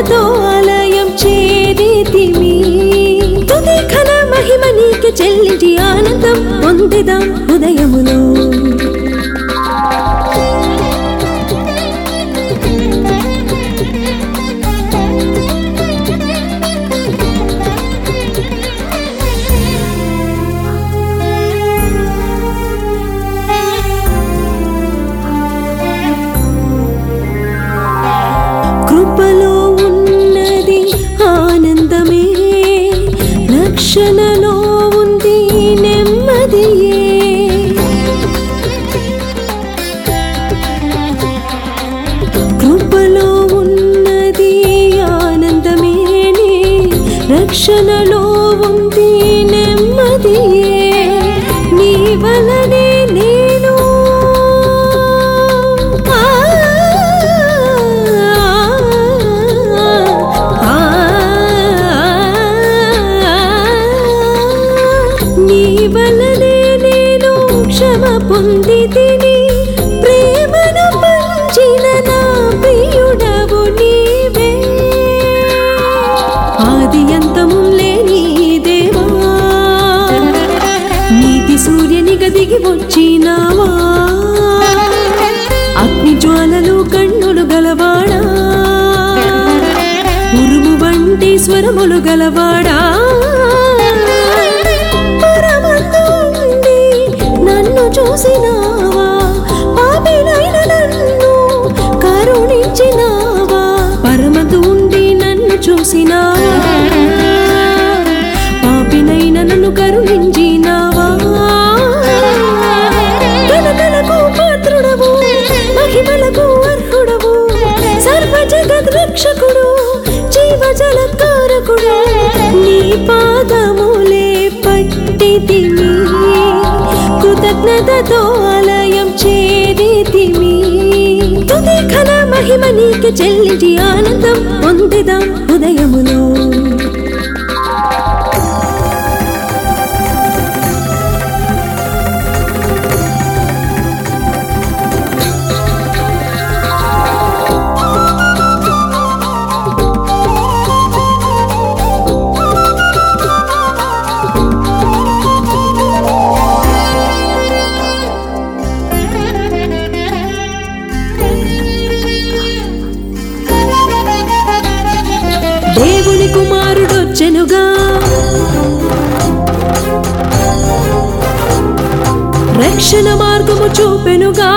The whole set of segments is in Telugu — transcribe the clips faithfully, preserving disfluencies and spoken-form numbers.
కృతజ్ఞతతో ఆలయం చేరితిమి స్తుతి ఘన మహిమ నీకే చెల్లించి ఆనందం పొందిదాం హృదయములో కృపలో ఉన్నది ఆనందమే రక్షణలో ఉంది నెమ్మదియే కృపలో ఉన్నది ఆనందమే రక్షణలో ఉంది నెమ్మదియే నీ వలనే నేను క్షమ పొందితిని ప్రేమను పంచిన నా ప్రియుడవు నీవే ఆది అంతము లేని దేవా నీతి సూర్యునిగా దిగి వచ్చినావా అగ్ని జ్వాలలు కన్నులు గలవాడా ఉరుము వంటి స్వరములు గలవాడా చూసినావా పాపినైన నన్ను కరుణించినావా పరమతు ఉండి నన్ను చూసినావా పాపినైన నన్ను కరుణించినావా కలకలకు పాత్రుడవు మహిమలకు అర్హుడవు సర్వ జగత్ రక్షకుడు జీవజలకారకుడు నీ పాదములే పట్టితిమి కృతజ్ఞతతో ఆలయం చేరితిమి స్తుతి ఘన మహిమ నీకే చెల్లించి ఆనందం పొందిదాం హృదయములో దేవుని కుమారుడొచ్చెనుగా రక్షణ మార్గము చూపెనుగా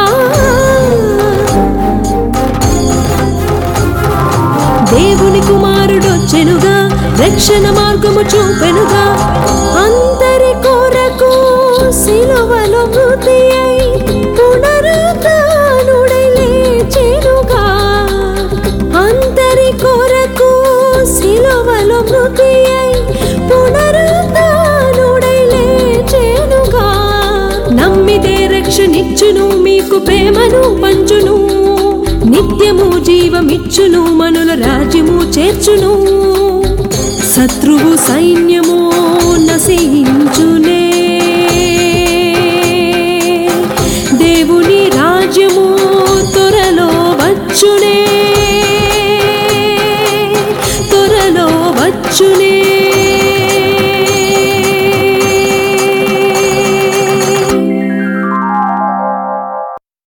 దేవుని కుమారుడొచ్చెనుగా రక్షణ మార్గము చూపెనుగా అందరి కొరకు సిలువలో మృతి అయి పునరుత్థానుడై లేచెనుగా అందరి కొరకు సిలువలో మృతి అయి పునరుత్థానుడై లేచెనుగా నమ్మితే రక్షణిచ్చును మీకు ప్రేమను పంచును నిత్యము జీవమిచ్చును మనుల రాజ్యము చేర్చును శత్రువు సైన్యము నశించును